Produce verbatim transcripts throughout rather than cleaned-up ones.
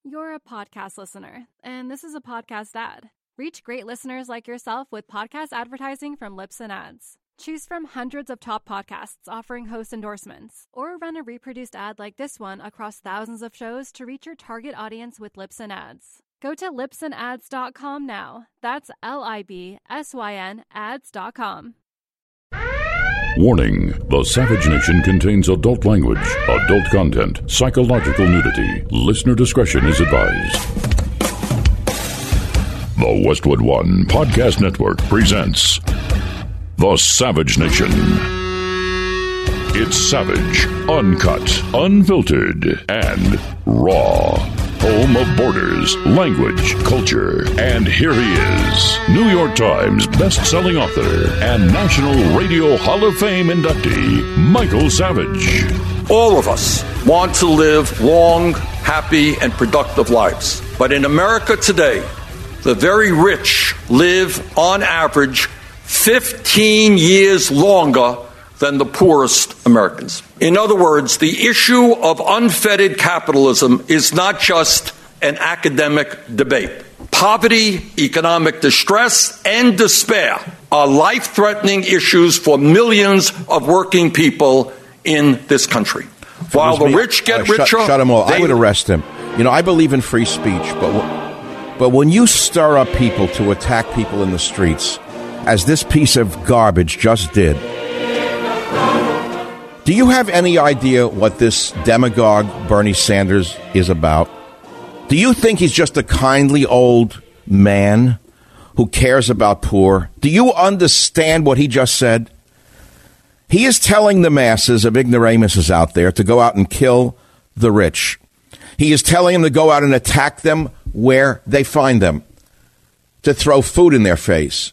You're a podcast listener, and this is a podcast ad. Reach great listeners like yourself with podcast advertising from Libsyn Ads. Choose from hundreds of top podcasts offering host endorsements, or run a reproduced ad like this one across thousands of shows to reach your target audience with Libsyn Ads. Go to libsyn ads dot com now. That's L I B S Y N ads dot com. Warning: the Savage Nation contains adult language, adult content, psychological nudity. Listener discretion is advised. The Westwood One Podcast Network presents The Savage Nation. It's savage, uncut, unfiltered, and raw. Home of borders, language, culture. And here he is, New York Times best-selling author and National Radio Hall of Fame inductee, Michael Savage. All of us want to live long, happy, and productive lives. But in America today, the very rich live, on average, fifteen years longer than the poorest Americans. In other words, the issue of unfettered capitalism is not just an academic debate. Poverty, economic distress, and despair are life-threatening issues for millions of working people in this country. While the rich get uh, shut, richer... Shut them all. They, I would arrest him. You know, I believe in free speech, but, w- but when you stir up people to attack people in the streets, as this piece of garbage just did... Do you have any idea what this demagogue Bernie Sanders is about? Do you think he's just a kindly old man who cares about poor? Do you understand what he just said? He is telling the masses of ignoramuses out there to go out and kill the rich. He is telling them to go out and attack them where they find them, to throw food in their face,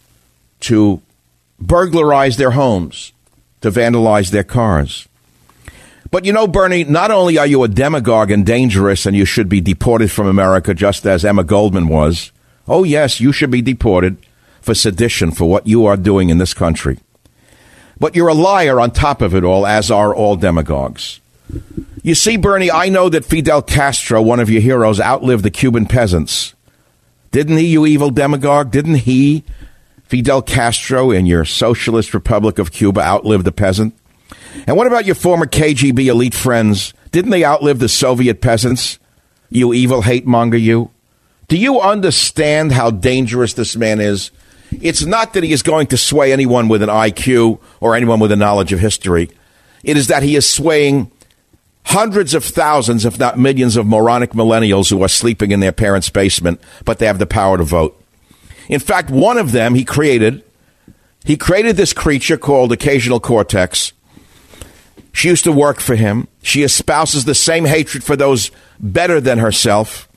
to burglarize their homes, to vandalize their cars. But you know, Bernie, not only are you a demagogue and dangerous and you should be deported from America just as Emma Goldman was. Oh, yes, you should be deported for sedition for what you are doing in this country. But you're a liar on top of it all, as are all demagogues. You see, Bernie, I know that Fidel Castro, one of your heroes, outlived the Cuban peasants. Didn't he, you evil demagogue? Didn't he, Fidel Castro, in your Socialist Republic of Cuba, outlived the peasant? And what about your former K G B elite friends? Didn't they outlive the Soviet peasants? You evil hate monger, you. Do you understand how dangerous this man is? It's not that he is going to sway anyone with an I Q or anyone with a knowledge of history. It is that he is swaying hundreds of thousands, if not millions, of moronic millennials who are sleeping in their parents' basement, but they have the power to vote. In fact, one of them he created, he created this creature called Occasional Cortex. She used to work for him. She espouses the same hatred for those better than herself.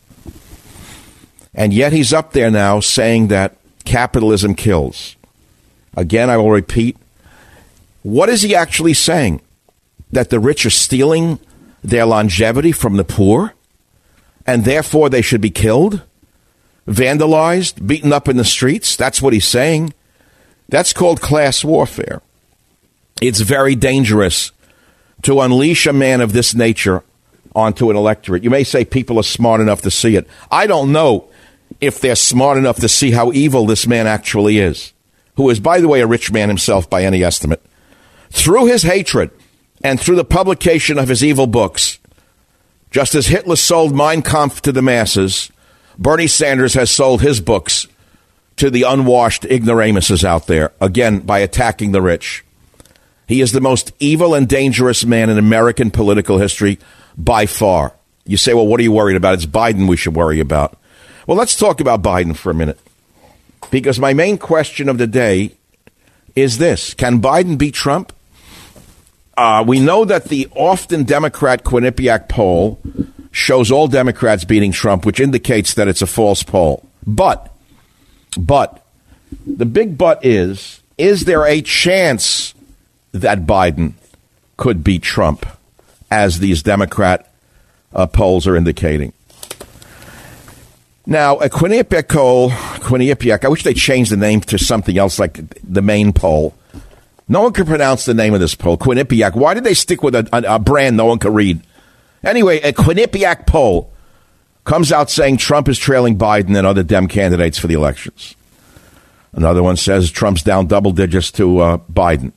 And yet he's up there now saying that capitalism kills. Again, I will repeat, what is he actually saying? That the rich are stealing their longevity from the poor, and therefore they should be killed, vandalized, beaten up in the streets? That's what he's saying. That's called class warfare. It's very dangerous to unleash a man of this nature onto an electorate. You may say people are smart enough to see it. I don't know if they're smart enough to see how evil this man actually is, who is, by the way, a rich man himself by any estimate. Through his hatred and through the publication of his evil books, just as Hitler sold Mein Kampf to the masses, Bernie Sanders has sold his books to the unwashed ignoramuses out there, again, by attacking the rich. He is the most evil and dangerous man in American political history by far. You say, well, what are you worried about? It's Biden we should worry about. Well, let's talk about Biden for a minute, because my main question of the day is this. Can Biden beat Trump? Uh, we know that the often Democrat Quinnipiac poll shows all Democrats beating Trump, which indicates that it's a false poll. But, but, the big but is, is there a chance that Biden could beat Trump, as these Democrat uh, polls are indicating? Now, a Quinnipiac poll, Quinnipiac, I wish they changed the name to something else like the Maine poll. No one can pronounce the name of this poll, Quinnipiac. Why did they stick with a, a, a brand no one can read? Anyway, a Quinnipiac poll comes out saying Trump is trailing Biden and other Dem candidates for the elections. Another one says Trump's down double digits to uh, Biden.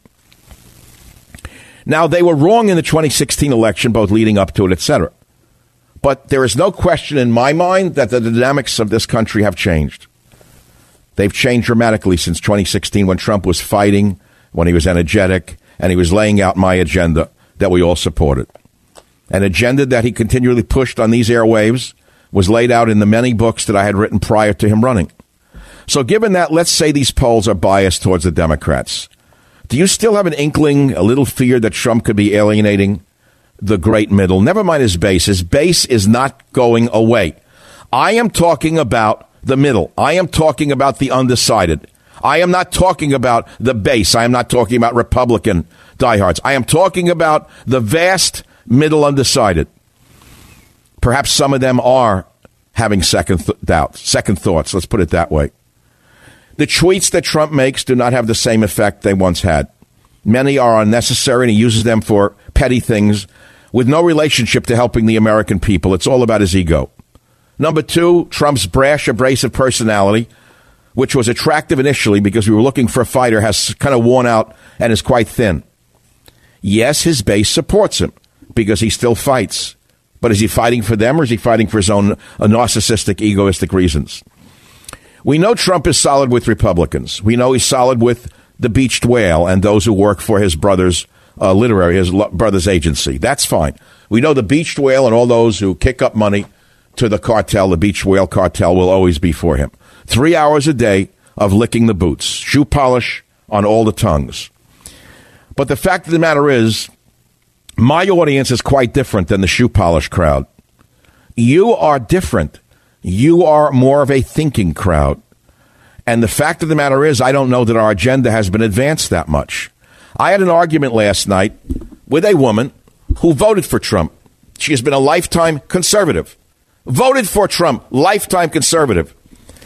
Now, they were wrong in the twenty sixteen election, both leading up to it, et cetera. But there is no question in my mind that the dynamics of this country have changed. They've changed dramatically since twenty sixteen, when Trump was fighting, when he was energetic, and he was laying out my agenda that we all supported. An agenda that he continually pushed on these airwaves was laid out in the many books that I had written prior to him running. So given that, let's say these polls are biased towards the Democrats. Do you still have an inkling, a little fear that Trump could be alienating the great middle? Never mind his base. His base is not going away. I am talking about the middle. I am talking about the undecided. I am not talking about the base. I am not talking about Republican diehards. I am talking about the vast middle undecided. Perhaps some of them are having second th- doubts, second thoughts. Let's put it that way. The tweets that Trump makes do not have the same effect they once had. Many are unnecessary, and he uses them for petty things with no relationship to helping the American people. It's all about his ego. Number two, Trump's brash, abrasive personality, which was attractive initially because we were looking for a fighter, has kind of worn out and is quite thin. Yes, his base supports him because he still fights. But is he fighting for them, or is he fighting for his own uh, narcissistic, egoistic reasons? We know Trump is solid with Republicans. We know he's solid with the beached whale and those who work for his brother's uh, literary, his lo- brother's agency. That's fine. We know the beached whale and all those who kick up money to the cartel, the beached whale cartel, will always be for him. Three hours a day of licking the boots, shoe polish on all the tongues. But the fact of the matter is, my audience is quite different than the shoe polish crowd. You are different. You are more of a thinking crowd. And the fact of the matter is, I don't know that our agenda has been advanced that much. I had an argument last night with a woman who voted for Trump. She has been a lifetime conservative. Voted for Trump, lifetime conservative.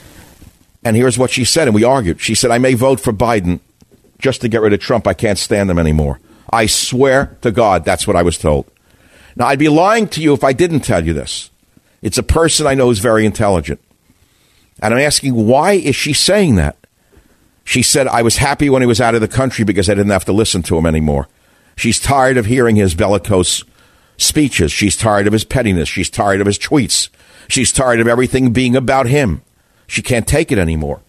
And here's what she said, and we argued. She said, I may vote for Biden just to get rid of Trump. I can't stand him anymore. I swear to God, that's what I was told. Now, I'd be lying to you if I didn't tell you this. It's a person I know who's very intelligent. And I'm asking, why is she saying that? She said, I was happy when he was out of the country because I didn't have to listen to him anymore. She's tired of hearing his bellicose speeches. She's tired of his pettiness. She's tired of his tweets. She's tired of everything being about him. She can't take it anymore.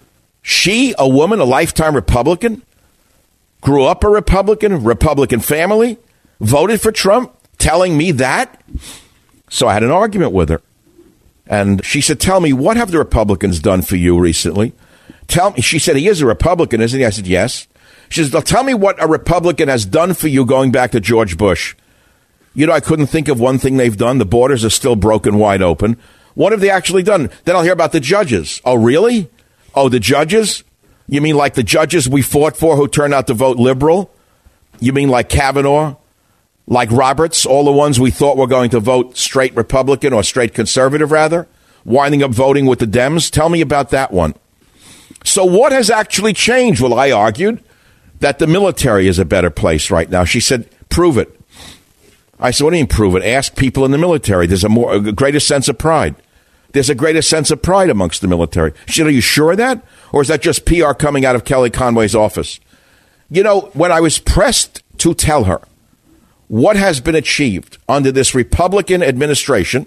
She, a woman, a lifetime Republican, grew up a Republican, Republican family, voted for Trump, telling me that? So I had an argument with her. And she said, tell me, what have the Republicans done for you recently? Tell me. She said, he is a Republican, isn't he? I said, yes. She said, tell me what a Republican has done for you going back to George Bush. You know, I couldn't think of one thing they've done. The borders are still broken wide open. What have they actually done? Then I'll hear about the judges. Oh, really? Oh, the judges? You mean like the judges we fought for who turned out to vote liberal? You mean like Kavanaugh? Like Roberts, all the ones we thought were going to vote straight Republican or straight conservative, rather, winding up voting with the Dems? Tell me about that one. So what has actually changed? Well, I argued that the military is a better place right now. She said, prove it. I said, what do you mean prove it? Ask people in the military. There's a more a greater sense of pride. There's a greater sense of pride amongst the military. She said, are you sure of that? Or is that just P R coming out of Kelly Conway's office? You know, when I was pressed to tell her what has been achieved under this Republican administration,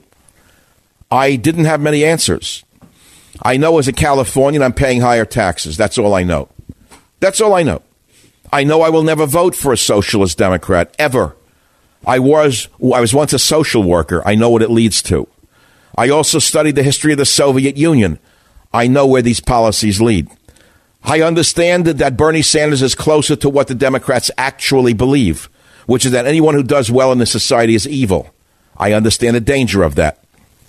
I didn't have many answers. I know as a Californian, I'm paying higher taxes. That's all I know. That's all I know. I know I will never vote for a socialist Democrat, ever. I was, I was once a social worker. I know what it leads to. I also studied the history of the Soviet Union. I know where these policies lead. I understand that Bernie Sanders is closer to what the Democrats actually believe, which is that anyone who does well in this society is evil. I understand the danger of that.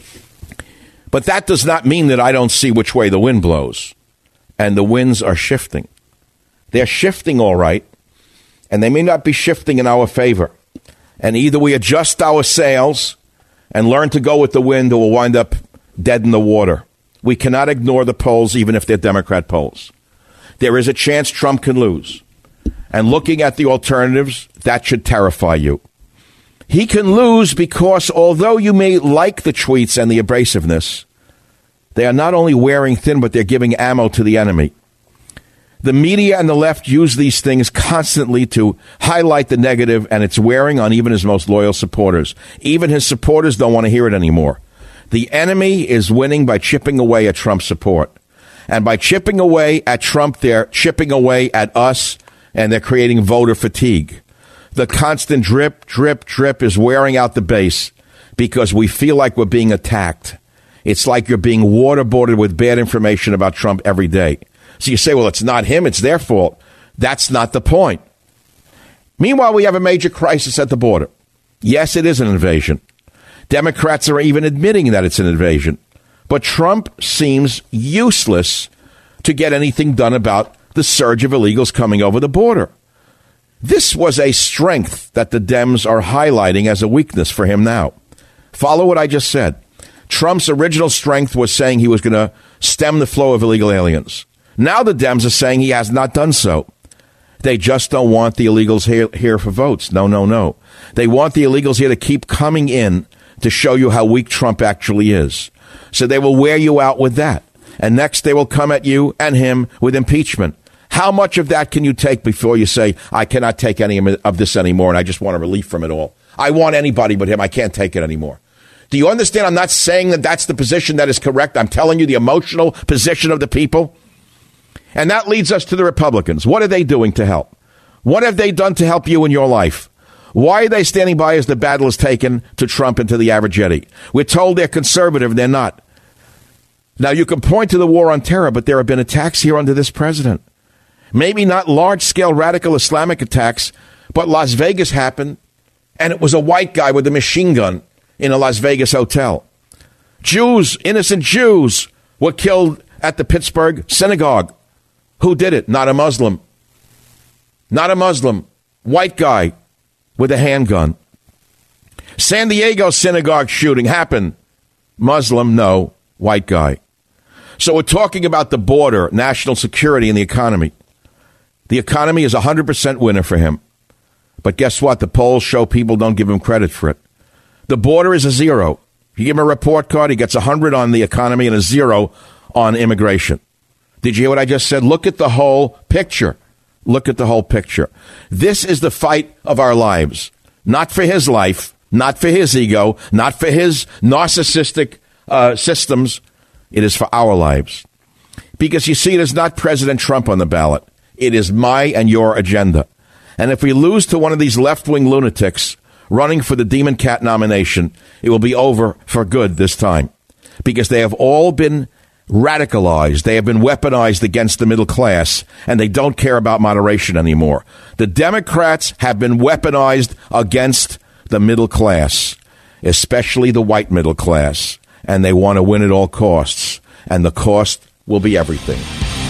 But that does not mean that I don't see which way the wind blows. And the winds are shifting. They're shifting all right, and they may not be shifting in our favor. And either we adjust our sails and learn to go with the wind, or we'll wind up dead in the water. We cannot ignore the polls, even if they're Democrat polls. There is a chance Trump can lose. And looking at the alternatives, that should terrify you. He can lose because although you may like the tweets and the abrasiveness, they are not only wearing thin, but they're giving ammo to the enemy. The media and the left use these things constantly to highlight the negative, and it's wearing on even his most loyal supporters. Even his supporters don't want to hear it anymore. The enemy is winning by chipping away at Trump's support. And by chipping away at Trump, they're chipping away at us, and they're creating voter fatigue. The constant drip, drip, drip is wearing out the base because we feel like we're being attacked. It's like you're being waterboarded with bad information about Trump every day. So you say, well, it's not him, it's their fault. That's not the point. Meanwhile, we have a major crisis at the border. Yes, it is an invasion. Democrats are even admitting that it's an invasion. But Trump seems useless to get anything done about the surge of illegals coming over the border. This was a strength that the Dems are highlighting as a weakness for him now. Follow what I just said. Trump's original strength was saying he was going to stem the flow of illegal aliens. Now the Dems are saying he has not done so. They just don't want the illegals here, here for votes. No, no, no. They want the illegals here to keep coming in to show you how weak Trump actually is. So they will wear you out with that. And next they will come at you and him with impeachment. How much of that can you take before you say, I cannot take any of this anymore and I just want a relief from it all? I want anybody but him. I can't take it anymore. Do you understand? I'm not saying that that's the position that is correct. I'm telling you the emotional position of the people. And that leads us to the Republicans. What are they doing to help? What have they done to help you in your life? Why are they standing by as the battle is taken to Trump and to the average Eddie? We're told they're conservative. They're not. Now, you can point to the war on terror, but there have been attacks here under this president. Maybe not large-scale radical Islamic attacks, but Las Vegas happened, and it was a white guy with a machine gun in a Las Vegas hotel. Jews, innocent Jews, were killed at the Pittsburgh synagogue. Who did it? Not a Muslim. Not a Muslim. White guy with a handgun. San Diego synagogue shooting happened. Muslim, no. White guy. So we're talking about the border, national security, and the economy. The economy is a one hundred percent winner for him. But guess what? The polls show people don't give him credit for it. The border is a zero. You give him a report card, he gets one hundred on the economy and a zero on immigration. Did you hear what I just said? Look at the whole picture. Look at the whole picture. This is the fight of our lives. Not for his life, not for his ego, not for his narcissistic uh, systems. It is for our lives. Because you see, it is not President Trump on the ballot. It is my and your agenda. And if we lose to one of these left-wing lunatics running for the Demon Cat nomination, it will be over for good this time. Because they have all been radicalized. They have been weaponized against the middle class, and they don't care about moderation anymore. The Democrats have been weaponized against the middle class, especially the white middle class, and they want to win at all costs, and the cost will be everything.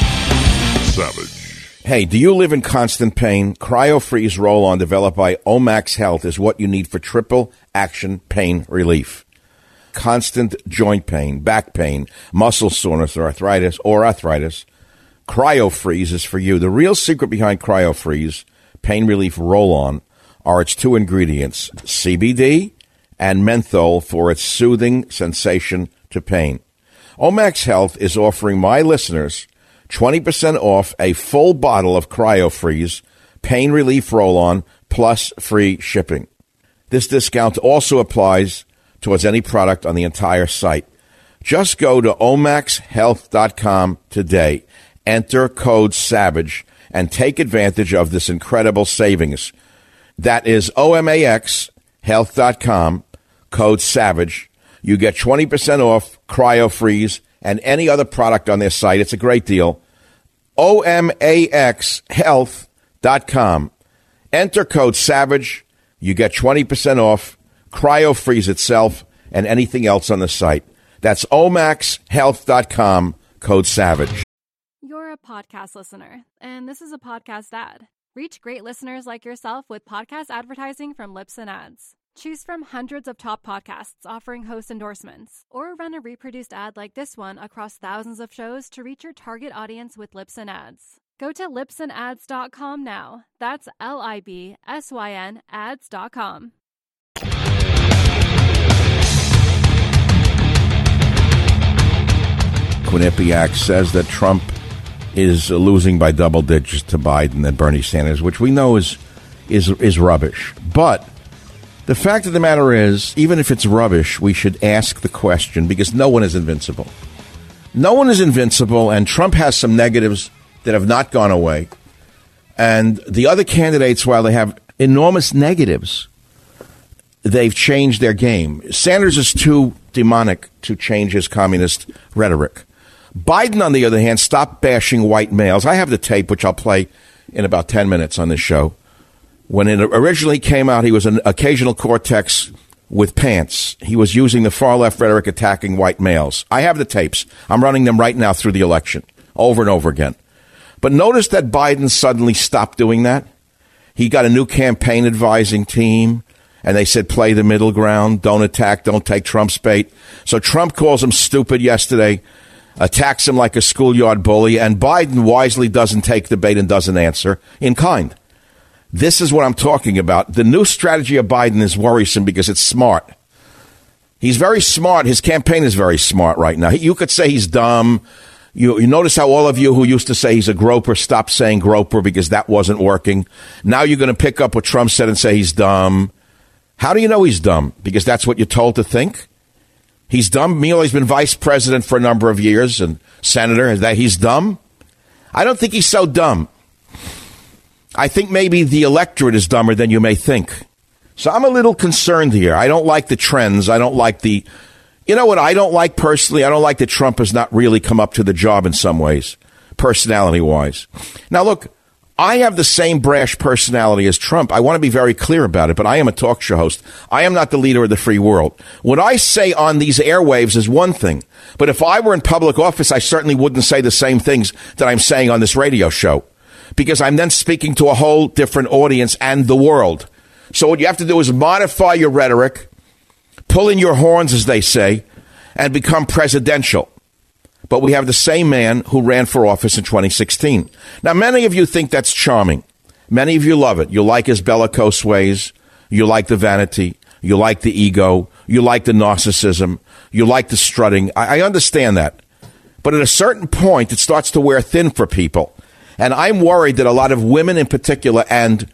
Savage. Hey, do you live in constant pain? CryoFreeze Roll-On, developed by Omax Health, is what you need for triple action pain relief. Constant joint pain, back pain, muscle soreness, or arthritis, or arthritis, CryoFreeze is for you. The real secret behind CryoFreeze Pain Relief Roll-On are its two ingredients, C B D and menthol, for its soothing sensation to pain. Omax Health is offering my listeners twenty percent off a full bottle of CryoFreeze Pain Relief Roll-On plus free shipping. This discount also applies towards any product on the entire site. Just go to omax health dot com today, enter code SAVAGE, and take advantage of this incredible savings. That is omax health dot com, code SAVAGE. You get twenty percent off CryoFreeze and any other product on their site. It's a great deal. omax health dot com. Enter code SAVAGE. You get twenty percent off CryoFreeze itself and anything else on the site. That's omax health dot com, code SAVAGE. You're a podcast listener, and this is a podcast ad. Reach great listeners like yourself with podcast advertising from Libsyn Ads. Choose from hundreds of top podcasts offering host endorsements, or run a reproduced ad like this one across thousands of shows to reach your target audience with Libsyn Ads. Go to libsyn ads dot com now. That's L I B S Y N ads dot com. Quinnipiac says that Trump is losing by double digits to Biden and Bernie Sanders, which we know is is is rubbish. But the fact of the matter is, even if it's rubbish, we should ask the question, because no one is invincible. No one is invincible, and Trump has some negatives that have not gone away. And the other candidates, while they have enormous negatives, they've changed their game. Sanders is too demonic to change his communist rhetoric. Biden, on the other hand, stopped bashing white males. I have the tape, which I'll play in about ten minutes on this show. When it originally came out, he was an occasional Cortex with pants. He was using the far-left rhetoric attacking white males. I have the tapes. I'm running them right now through the election, over and over again. But notice that Biden suddenly stopped doing that. He got a new campaign advising team, and they said play the middle ground, don't attack, don't take Trump's bait. So Trump calls him stupid yesterday, attacks him like a schoolyard bully, and Biden wisely doesn't take the bait and doesn't answer in kind. This is what I'm talking about. The new strategy of Biden is worrisome because it's smart. He's very smart. His campaign is very smart right now. You could say he's dumb. You, you notice how all of you who used to say he's a groper stopped saying groper because that wasn't working. Now you're going to pick up what Trump said and say he's dumb. How do you know he's dumb? Because that's what you're told to think? He's dumb. Meanwhile, he's been vice president for a number of years and senator. Is that he's dumb? I don't think he's so dumb. I think maybe the electorate is dumber than you may think. So I'm a little concerned here. I don't like the trends. I don't like the... You know what I don't like personally? I don't like that Trump has not really come up to the job in some ways, personality-wise. Now, look, I have the same brash personality as Trump. I want to be very clear about it, but I am a talk show host. I am not the leader of the free world. What I say on these airwaves is one thing, but if I were in public office, I certainly wouldn't say the same things that I'm saying on this radio show, because I'm then speaking to a whole different audience and the world. So what you have to do is modify your rhetoric, pull in your horns, as they say, and become presidential. But we have the same man who ran for office in twenty sixteen. Now, many of you think that's charming. Many of you love it. You like his bellicose ways. You like the vanity. You like the ego. You like the narcissism. You like the strutting. I, I understand that. But at a certain point, it starts to wear thin for people. And I'm worried that a lot of women in particular, and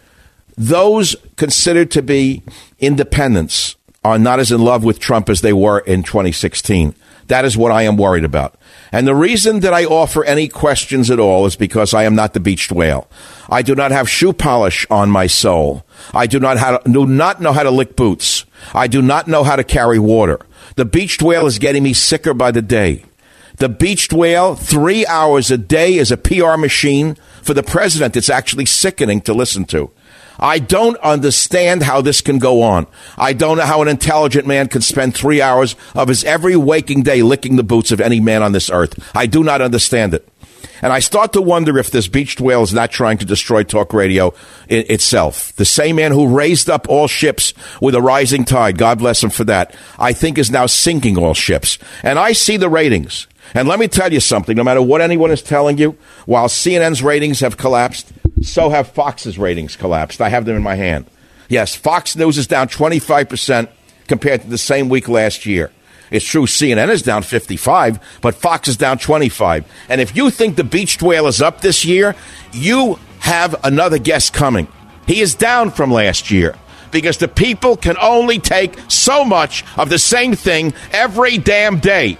those considered to be independents, are not as in love with Trump as they were in twenty sixteen. That is what I am worried about. And the reason that I offer any questions at all is because I am not the beached whale. I do not have shoe polish on my soul. I do not, how to, do not know how to lick boots. I do not know how to carry water. The beached whale is getting me sicker by the day. The beached whale, three hours a day, is a P R machine for the president. It's actually sickening to listen to. I don't understand how this can go on. I don't know how an intelligent man can spend three hours of his every waking day licking the boots of any man on this earth. I do not understand it. And I start to wonder if this beached whale is not trying to destroy talk radio I- itself. The same man who raised up all ships with a rising tide, God bless him for that, I think is now sinking all ships. And I see the ratings. And let me tell you something, no matter what anyone is telling you, while C N N's ratings have collapsed, so have Fox's ratings collapsed. I have them in my hand. Yes, Fox News is down twenty-five percent compared to the same week last year. It's true C N N is down fifty-five, but Fox is down twenty-five. And if you think the beached whale is up this year, you have another guest coming. He is down from last year because the people can only take so much of the same thing every damn day.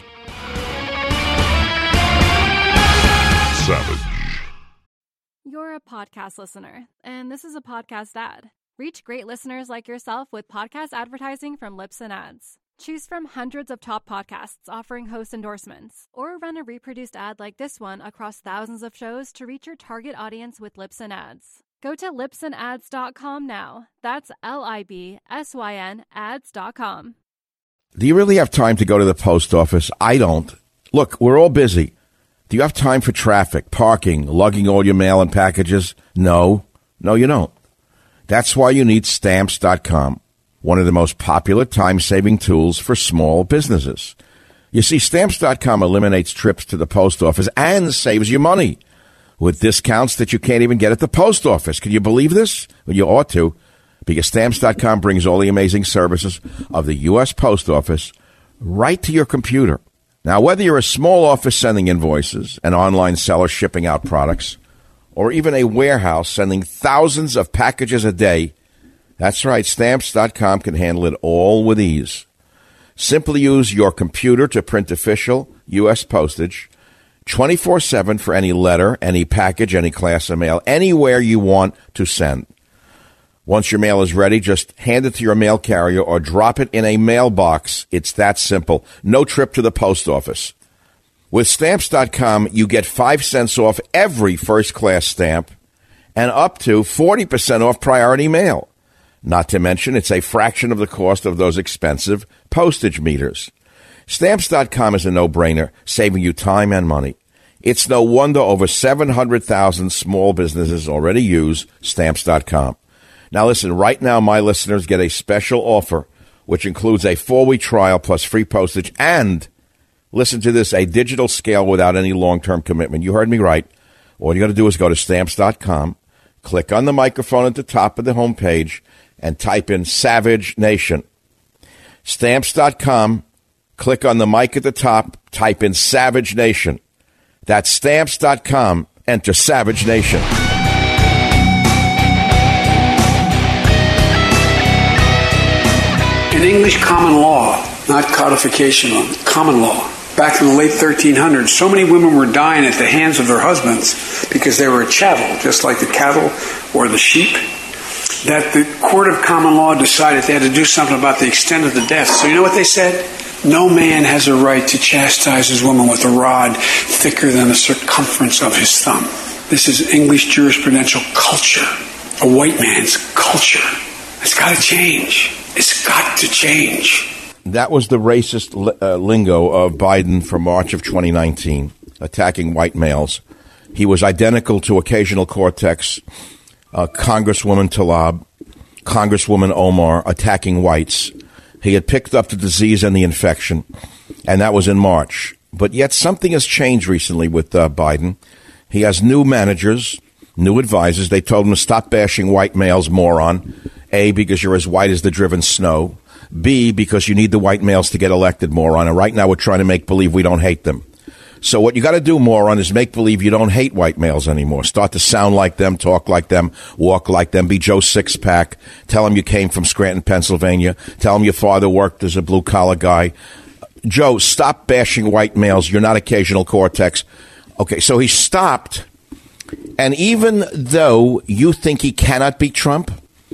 Savage. You're a podcast listener, and this is a podcast ad. Reach great listeners like yourself with podcast advertising from Libsyn Ads. Choose from hundreds of top podcasts offering host endorsements, or run a reproduced ad like this one across thousands of shows to reach your target audience with Libsyn Ads. Go to libsyn ads dot com now. That's L I B S Y N ads dot com. Do you really have time to go to the post office? I don't. Look, we're all busy. Do you have time for traffic, parking, lugging all your mail and packages? No. No, you don't. That's why you need stamps dot com, one of the most popular time-saving tools for small businesses. You see, stamps dot com eliminates trips to the post office and saves you money with discounts that you can't even get at the post office. Can you believe this? Well, you ought to, because stamps dot com brings all the amazing services of the U S Post Office right to your computer. Now, whether you're a small office sending invoices, an online seller shipping out products, or even a warehouse sending thousands of packages a day, that's right, Stamps dot com can handle it all with ease. Simply use your computer to print official U S postage twenty-four seven for any letter, any package, any class of mail, anywhere you want to send. Once your mail is ready, just hand it to your mail carrier or drop it in a mailbox. It's that simple. No trip to the post office. With Stamps dot com, you get five cents off every first-class stamp and up to forty percent off priority mail. Not to mention, it's a fraction of the cost of those expensive postage meters. Stamps dot com is a no-brainer, saving you time and money. It's no wonder over seven hundred thousand small businesses already use Stamps dot com. Now listen, right now my listeners get a special offer, which includes a four-week trial plus free postage and, listen to this, a digital scale without any long-term commitment. You heard me right. All you got to do is go to Stamps dot com, click on the microphone at the top of the homepage, and type in Savage Nation. Stamps dot com, click on the mic at the top, type in Savage Nation. That's Stamps dot com, enter Savage Nation. In English common law, not codification law, common law, back in the late thirteen hundreds, so many women were dying at the hands of their husbands because they were a chattel, just like the cattle or the sheep, that the court of common law decided they had to do something about the extent of the death. So you know what they said? No man has a right to chastise his woman with a rod thicker than the circumference of his thumb. This is English jurisprudential culture, a white man's culture. It's got to change. It's got to change. That was the racist uh, lingo of Biden for March of twenty nineteen, attacking white males. He was identical to Occasional Cortex, uh, Congresswoman Tlaib, Congresswoman Omar, attacking whites. He had picked up the disease and the infection, and that was in March. But yet something has changed recently with uh, Biden. He has new managers, new advisors. They told him to stop bashing white males, moron. A, because you're as white as the driven snow. B, because you need the white males to get elected, moron. And right now we're trying to make believe we don't hate them. So what you got to do, moron, is make believe you don't hate white males anymore. Start to sound like them, talk like them, walk like them, be Joe Sixpack. Tell them you came from Scranton, Pennsylvania. Tell them your father worked as a blue-collar guy. Joe, stop bashing white males. You're not Occasional Cortex. Okay, so he stopped. And even though you think he cannot beat Trump,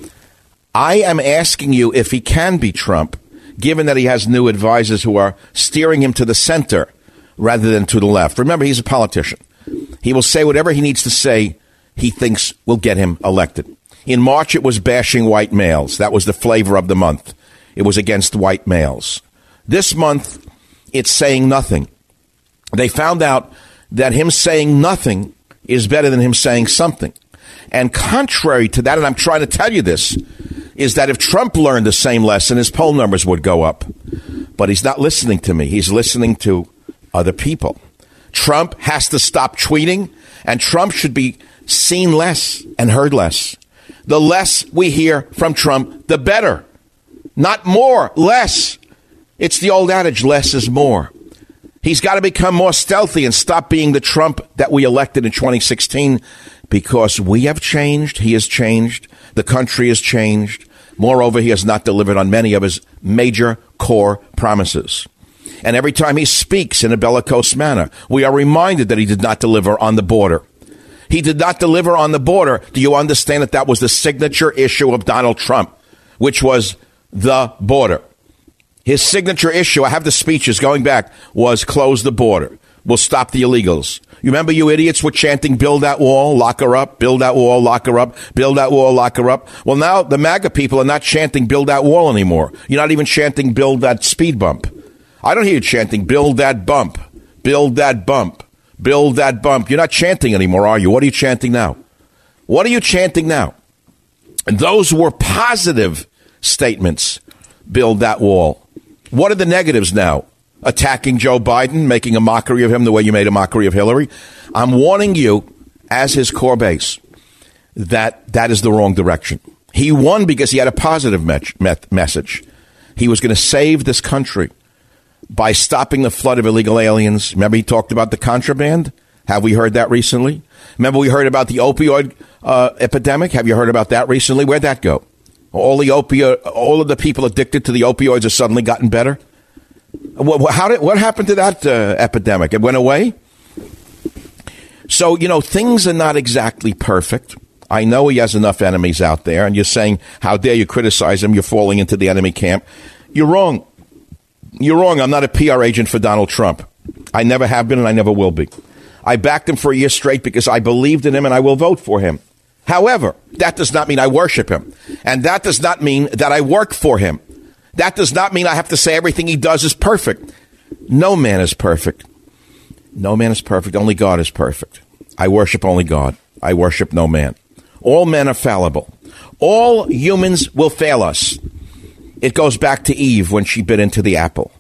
I am asking you if he can beat Trump, given that he has new advisors who are steering him to the center rather than to the left. Remember, he's a politician. He will say whatever he needs to say he thinks will get him elected. In March, it was bashing white males. That was the flavor of the month. It was against white males. This month, it's saying nothing. They found out that him saying nothing is better than him saying something. And contrary to that, and I'm trying to tell you this, is that if Trump learned the same lesson, his poll numbers would go up. But he's not listening to me. He's listening to other people. Trump has to stop tweeting, and Trump should be seen less and heard less. The less we hear from Trump, the better. Not more, less. It's the old adage, less is more. He's got to become more stealthy and stop being the Trump that we elected in twenty sixteen, because we have changed, he has changed, the country has changed. Moreover, he has not delivered on many of his major core promises. And every time he speaks in a bellicose manner, we are reminded that he did not deliver on the border. He did not deliver on the border. Do you understand that that was the signature issue of Donald Trump, which was the border? His signature issue, I have the speeches going back, was close the border. We'll stop the illegals. You remember you idiots were chanting, build that wall, lock her up, build that wall, lock her up, build that wall, lock her up. Well, now the MAGA people are not chanting, build that wall anymore. You're not even chanting, build that speed bump. I don't hear you chanting, build that bump, build that bump, build that bump. You're not chanting anymore, are you? What are you chanting now? What are you chanting now? And those were positive statements, build that wall. What are the negatives now? Attacking Joe Biden, making a mockery of him the way you made a mockery of Hillary. I'm warning you, as his core base, that that is the wrong direction. He won because he had a positive me- me- message. He was going to save this country. by stopping the flood of illegal aliens. Remember he talked about the contraband? Have we heard that recently? Remember we heard about the opioid uh, epidemic? Have you heard about that recently? Where'd that go? All the opio- all of the people addicted to the opioids have suddenly gotten better? How did, what happened to that uh, epidemic? It went away? So, you know, things are not exactly perfect. I know he has enough enemies out there, and you're saying, how dare you criticize him? You're falling into the enemy camp. You're wrong. You're wrong. I'm not a P R agent for Donald Trump. I never have been, and I never will be. I backed him for a year straight because I believed in him, and I will vote for him. However, that does not mean I worship him. And that does not mean that I work for him. That does not mean I have to say everything he does is perfect. No man is perfect. No man is perfect. Only God is perfect. I worship only God. I worship no man. All men are fallible. All humans will fail us. It goes back to Eve when she bit into the apple.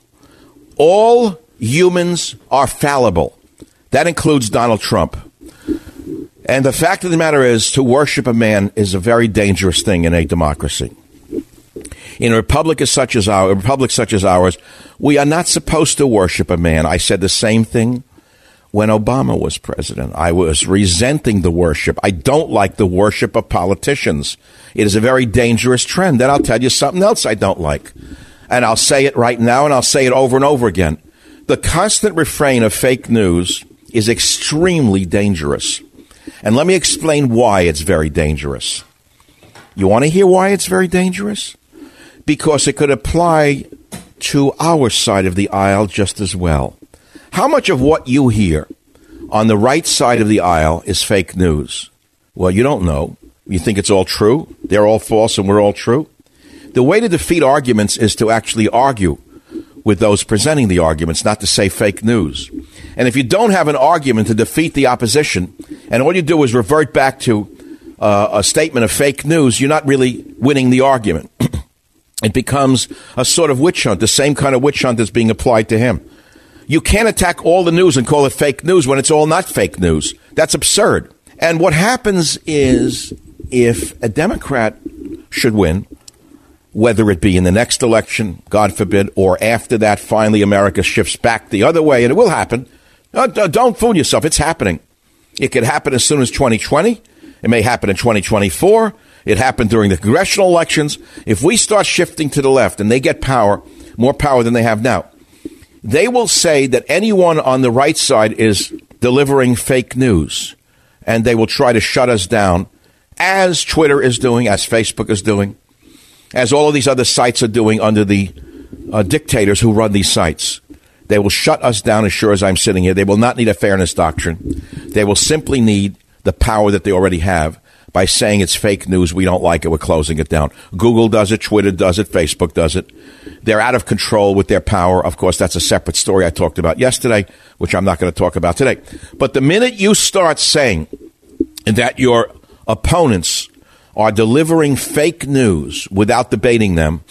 All humans are fallible. That includes Donald Trump. And the fact of the matter is, to worship a man is a very dangerous thing in a democracy. In a republic as such as our, a republic such as ours, we are not supposed to worship a man. I said the same thing when Obama was president. I was resenting the worship. I don't like the worship of politicians. It is a very dangerous trend. Then I'll tell you something else I don't like. And I'll say it right now, and I'll say it over and over again. The constant refrain of fake news is extremely dangerous. And let me explain why it's very dangerous. You want to hear why it's very dangerous? Because it could apply to our side of the aisle just as well. How much of what you hear on the right side of the aisle is fake news? Well, you don't know. You think it's all true? They're all false and we're all true? The way to defeat arguments is to actually argue with those presenting the arguments, not to say fake news. And if you don't have an argument to defeat the opposition, and all you do is revert back to uh, a statement of fake news, you're not really winning the argument. It becomes a sort of witch hunt, the same kind of witch hunt that's being applied to him. You can't attack all the news and call it fake news when it's all not fake news. That's absurd. And what happens is, if a Democrat should win, whether it be in the next election, God forbid, or after that, finally America shifts back the other way, and it will happen. Don't fool yourself. It's happening. It could happen as soon as twenty twenty. It may happen in twenty twenty-four. It happened during the congressional elections. If we start shifting to the left and they get power, more power than they have now, they will say that anyone on the right side is delivering fake news, and they will try to shut us down, as Twitter is doing, as Facebook is doing, as all of these other sites are doing under the uh, dictators who run these sites. They will shut us down as sure as I'm sitting here. They will not need a fairness doctrine. They will simply need the power that they already have by saying it's fake news, we don't like it, we're closing it down. Google does it, Twitter does it, Facebook does it. They're out of control with their power. Of course, that's a separate story I talked about yesterday, which I'm not going to talk about today. But the minute you start saying that your opponents are delivering fake news without debating them,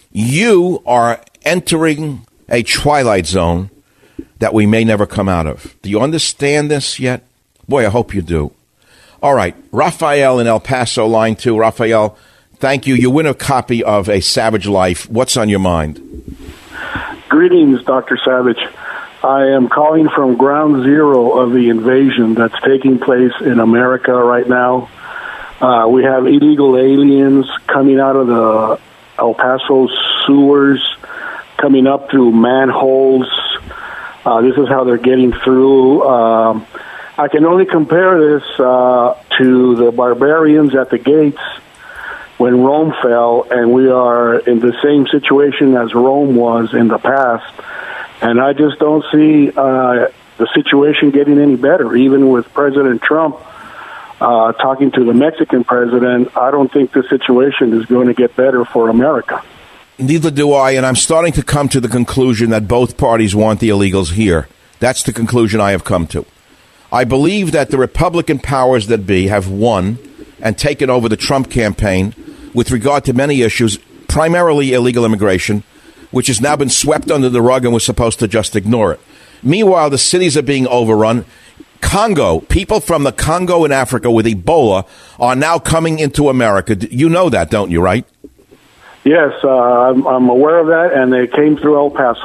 you are entering a twilight zone that we may never come out of. Do you understand this yet? Boy, I hope you do. All right, Raphael in El Paso, line two. Raphael, thank you. You win a copy of A Savage Life. What's on your mind? Greetings, Doctor Savage. I am calling from ground zero of the invasion that's taking place in America right now. Uh, we have illegal aliens coming out of the El Paso sewers, coming up through manholes. Uh, this is how they're getting through. Um, I can only compare this uh, to the barbarians at the gates when Rome fell, and we are in the same situation as Rome was in the past. And I just don't see uh, the situation getting any better. Even with President Trump uh, talking to the Mexican president, I don't think the situation is going to get better for America. Neither do I, and I'm starting to come to the conclusion that both parties want the illegals here. That's the conclusion I have come to. I believe that the Republican powers that be have won and taken over the Trump campaign with regard to many issues, primarily illegal immigration, which has now been swept under the rug and we're supposed to just ignore it. Meanwhile, the cities are being overrun. Congo, people from the Congo in Africa with Ebola are now coming into America. You know that, don't you, right? Yes, uh, I'm, I'm aware of that, and they came through El Paso.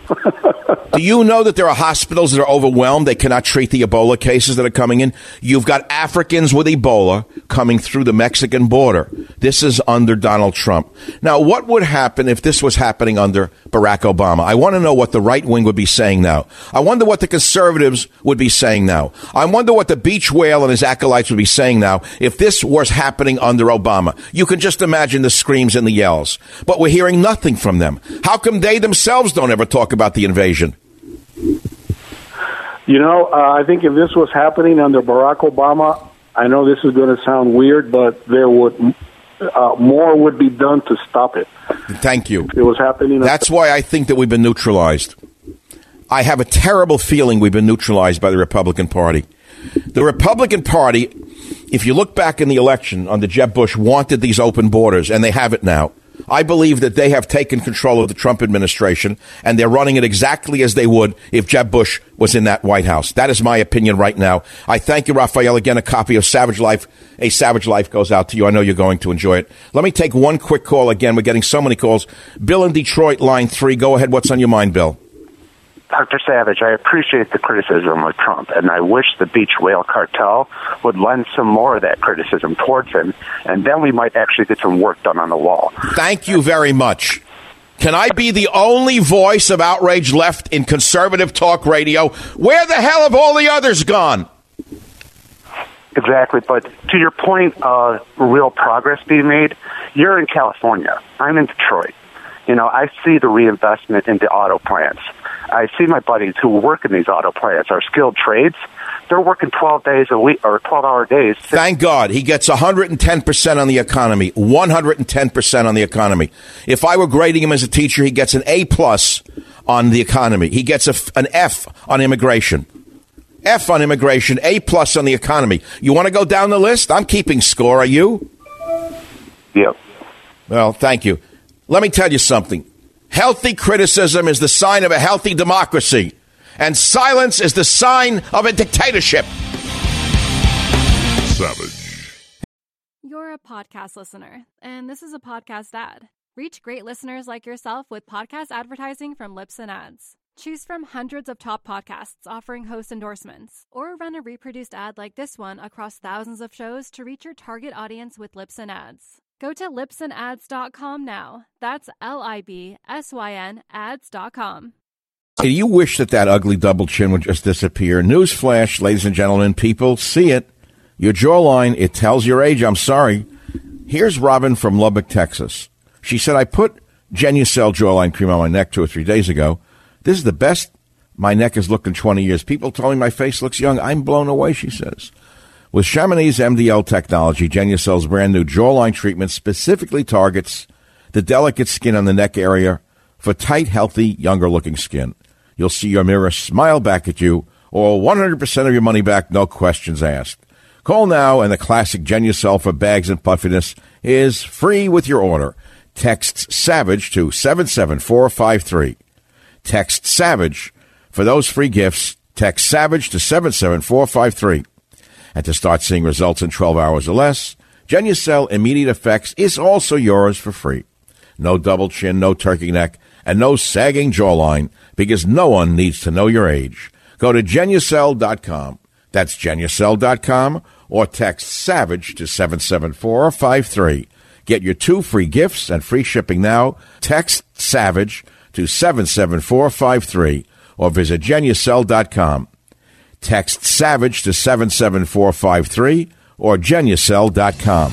Do you know that there are hospitals that are overwhelmed? They cannot treat the Ebola cases that are coming in. You've got Africans with Ebola coming through the Mexican border. This is under Donald Trump. Now, what would happen if this was happening under Barack Obama? I want to know what the right wing would be saying now. I wonder what the conservatives would be saying now. I wonder what the beach whale and his acolytes would be saying now if this was happening under Obama. You can just imagine the screams and the yells. But we're hearing nothing from them. How come they themselves don't ever talk about the invasion? You know, uh, I think if this was happening under Barack Obama, I know this is going to sound weird, but there would uh, more would be done to stop it. Thank you. It was happening. That's why I think that we've been neutralized. I have a terrible feeling we've been neutralized by the Republican Party. The Republican Party, if you look back in the election under Jeb Bush, wanted these open borders, and they have it now. I believe that they have taken control of the Trump administration, and they're running it exactly as they would if Jeb Bush was in that White House. That is my opinion right now. I thank you, Raphael. Again, a copy of Savage Life, A Savage Life goes out to you. I know you're going to enjoy it. Let me take one quick call. Again, we're getting so many calls. Bill in Detroit, line three. Go ahead. What's on your mind, Bill? Doctor Savage, I appreciate the criticism of Trump, and I wish the beach whale cartel would lend some more of that criticism towards him, and then we might actually get some work done on the wall. Thank you very much. Can I be the only voice of outrage left in conservative talk radio? Where the hell have all the others gone? Exactly, but to your point, uh, real progress being made, you're in California. I'm in Detroit. You know, I see the reinvestment into auto plants. I see my buddies who work in these auto plants are skilled trades. They're working twelve days a week or twelve-hour days. Thank God. He gets one hundred ten percent on the economy, one hundred ten percent on the economy. If I were grading him as a teacher, he gets an A-plus on the economy. He gets a, an F on immigration. F on immigration, A-plus on the economy. You want to go down the list? I'm keeping score. Are you? Yep. Well, thank you. Let me tell you something. Healthy criticism is the sign of a healthy democracy, and silence is the sign of a dictatorship. Savage. You're a podcast listener, and this is a podcast ad. Reach great listeners like yourself with podcast advertising from Libsyn Ads. Choose from hundreds of top podcasts offering host endorsements, or run a reproduced ad like this one across thousands of shows to reach your target audience with Libsyn Ads. Go to libsyn ads dot com now. That's L I B S Y N ads dot com. Do you wish that that ugly double chin would just disappear? Newsflash, ladies and gentlemen, people, see it. Your jawline, it tells your age. I'm sorry. Here's Robin from Lubbock, Texas. She said, I put Genucel jawline cream on my neck two or three days ago. This is the best my neck has looked in twenty years. People told me my face looks young. I'm blown away, she says. With Chamonix M D L technology, Genucel's brand new jawline treatment specifically targets the delicate skin on the neck area for tight, healthy, younger-looking skin. You'll see your mirror smile back at you, or one hundred percent of your money back, no questions asked. Call now, and the classic Genucel for bags and puffiness is free with your order. Text SAVAGE to seven seven four five three. Text SAVAGE for those free gifts. Text SAVAGE to seven seven four five three. And to start seeing results in twelve hours or less, Genucel Immediate Effects is also yours for free. No double chin, no turkey neck, and no sagging jawline, because no one needs to know your age. Go to Genucel dot com. That's Genucel dot com, or text SAVAGE to seven seven four five three. Get your two free gifts and free shipping now. Text SAVAGE to seven seven four five three, or visit Genucel dot com. Text SAVAGE to seven seven four five three or Genucel dot com.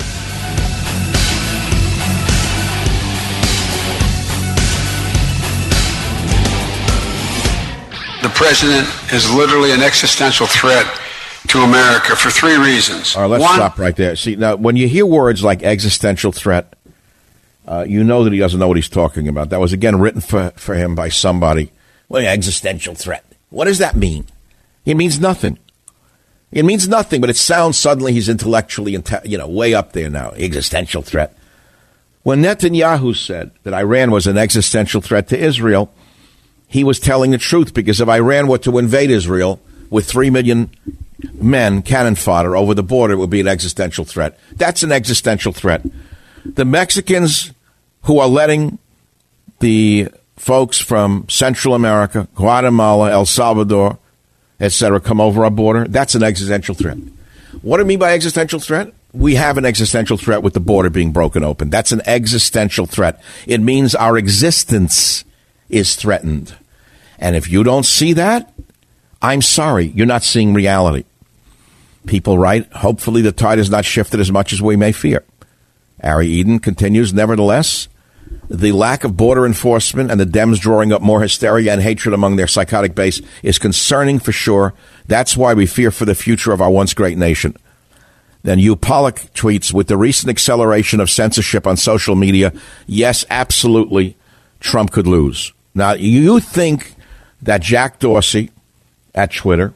The president is literally an existential threat to America for three reasons. All right, let's One, stop right there. See, now, when you hear words like existential threat, uh, you know that he doesn't know what he's talking about. That was, again, written for, for him by somebody. Well, existential threat. What does that mean? It means nothing. It means nothing, but it sounds suddenly he's intellectually, inte- you know, way up there now. Existential threat. When Netanyahu said that Iran was an existential threat to Israel, he was telling the truth, because if Iran were to invade Israel with three million men, cannon fodder, over the border, it would be an existential threat. That's an existential threat. The Mexicans who are letting the folks from Central America, Guatemala, El Salvador, et cetera, come over our border, that's an existential threat. What do I mean by existential threat? We have an existential threat with the border being broken open. That's an existential threat. It means our existence is threatened. And if you don't see that, I'm sorry, you're not seeing reality. People write, hopefully the tide has not shifted as much as we may fear. Ari Eden continues, nevertheless, the lack of border enforcement and the Dems drawing up more hysteria and hatred among their psychotic base is concerning for sure. That's why we fear for the future of our once great nation. Then Hugh Pollock tweets, with the recent acceleration of censorship on social media, yes, absolutely, Trump could lose. Now, you think that Jack Dorsey at Twitter,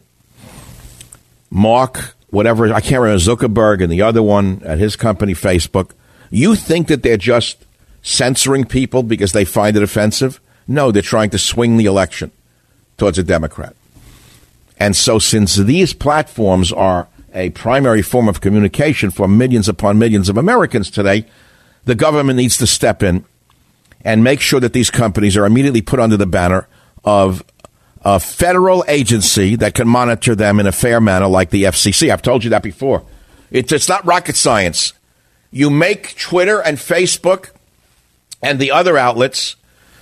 Mark, whatever, I can't remember, Zuckerberg and the other one at his company, Facebook, you think that they're just censoring people because they find it offensive? No, they're trying to swing the election towards a Democrat. And so since these platforms are a primary form of communication for millions upon millions of Americans today, the government needs to step in and make sure that these companies are immediately put under the banner of a federal agency that can monitor them in a fair manner like the F C C. I've told you that before. It's, it's not rocket science. You make Twitter and Facebook and the other outlets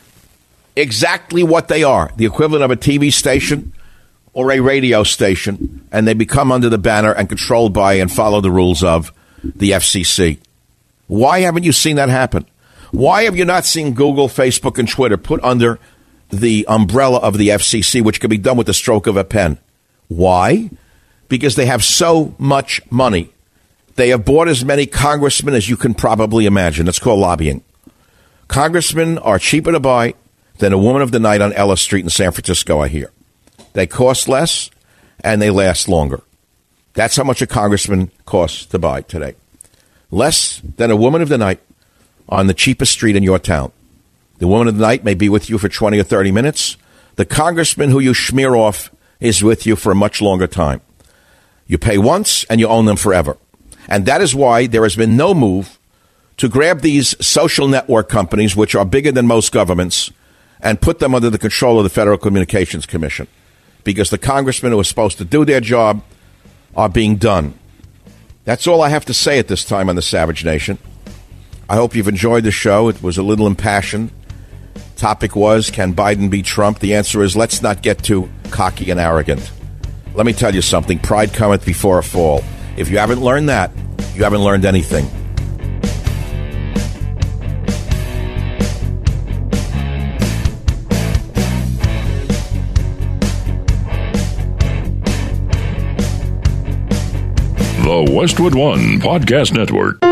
exactly what they are, the equivalent of a T V station or a radio station, and they become under the banner and controlled by and follow the rules of the F C C. Why haven't you seen that happen? Why have you not seen Google, Facebook, and Twitter put under the umbrella of the F C C, which can be done with the stroke of a pen? Why? Because they have so much money. They have bought as many congressmen as you can probably imagine. That's called lobbying. Congressmen are cheaper to buy than a woman of the night on Ellis Street in San Francisco, I hear. They cost less, and they last longer. That's how much a congressman costs to buy today. Less than a woman of the night on the cheapest street in your town. The woman of the night may be with you for twenty or thirty minutes. The congressman who you smear off is with you for a much longer time. You pay once, and you own them forever. And that is why there has been no move to grab these social network companies, which are bigger than most governments, and put them under the control of the Federal Communications Commission. Because the congressmen who are supposed to do their job are being done. That's all I have to say at this time on the Savage Nation. I hope you've enjoyed the show. It was a little impassioned. Topic was, can Biden beat Trump? The answer is, let's not get too cocky and arrogant. Let me tell you something. Pride cometh before a fall. If you haven't learned that, you haven't learned anything. The Westwood One Podcast Network.